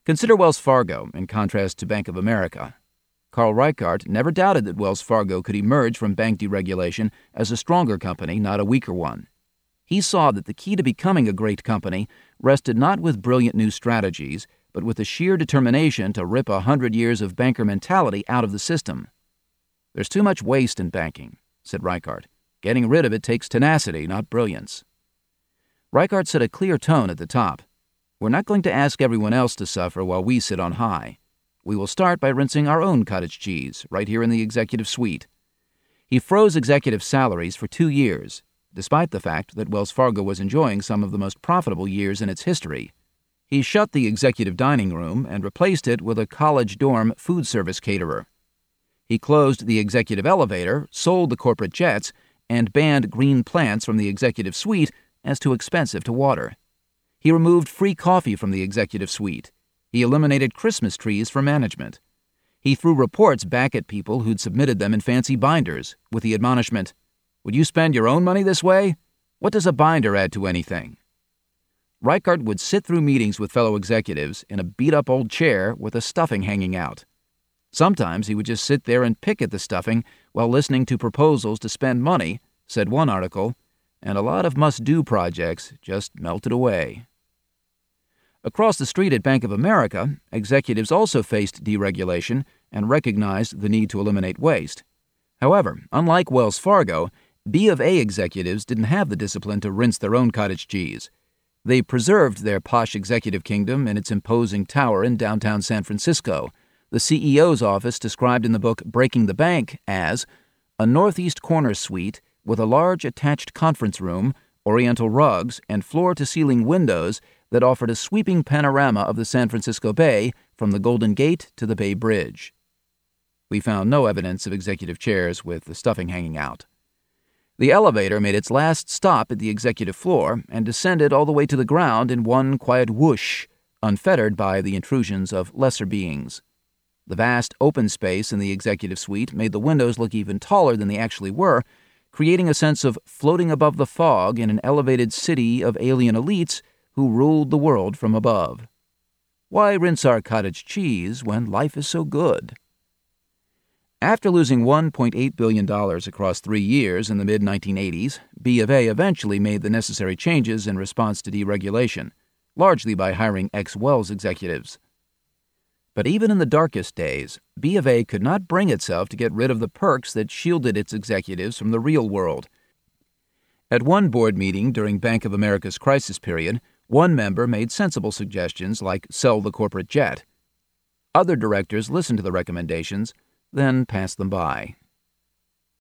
Consider Wells Fargo in contrast to Bank of America. Carl Reichardt never doubted that Wells Fargo could emerge from bank deregulation as a stronger company, not a weaker one. He saw that the key to becoming a great company rested not with brilliant new strategies, but with the sheer determination to rip 100 years of banker mentality out of the system. "There's too much waste in banking," said Reichardt. "Getting rid of it takes tenacity, not brilliance." Reichardt set a clear tone at the top. "We're not going to ask everyone else to suffer while we sit on high. We will start by rinsing our own cottage cheese, right here in the executive suite." He froze executive salaries for 2 years, despite the fact that Wells Fargo was enjoying some of the most profitable years in its history. He shut the executive dining room and replaced it with a college dorm food service caterer. He closed the executive elevator, sold the corporate jets, and banned green plants from the executive suite as too expensive to water. He removed free coffee from the executive suite. He eliminated Christmas trees for management. He threw reports back at people who'd submitted them in fancy binders, with the admonishment, "Would you spend your own money this way? What does a binder add to anything?" Reichardt would sit through meetings with fellow executives in a beat-up old chair with a stuffing hanging out. Sometimes he would just sit there and pick at the stuffing while listening to proposals to spend money, said one article, and a lot of must-do projects just melted away. Across the street at Bank of America, executives also faced deregulation and recognized the need to eliminate waste. However, unlike Wells Fargo, B of A executives didn't have the discipline to rinse their own cottage cheese. They preserved their posh executive kingdom in its imposing tower in downtown San Francisco, the CEO's office described in the book Breaking the Bank as a northeast corner suite with a large attached conference room, oriental rugs, and floor-to-ceiling windows that offered a sweeping panorama of the San Francisco Bay from the Golden Gate to the Bay Bridge. We found no evidence of executive chairs with the stuffing hanging out. The elevator made its last stop at the executive floor and descended all the way to the ground in one quiet whoosh, unfettered by the intrusions of lesser beings. The vast open space in the executive suite made the windows look even taller than they actually were, creating a sense of floating above the fog in an elevated city of alien elites who ruled the world from above. Why rinse our cottage cheese when life is so good? After losing $1.8 billion across 3 years in the mid-1980s, B of A eventually made the necessary changes in response to deregulation, largely by hiring ex-Wells executives. But even in the darkest days, B of A could not bring itself to get rid of the perks that shielded its executives from the real world. At one board meeting during Bank of America's crisis period, one member made sensible suggestions like sell the corporate jet. Other directors listened to the recommendations, then passed them by.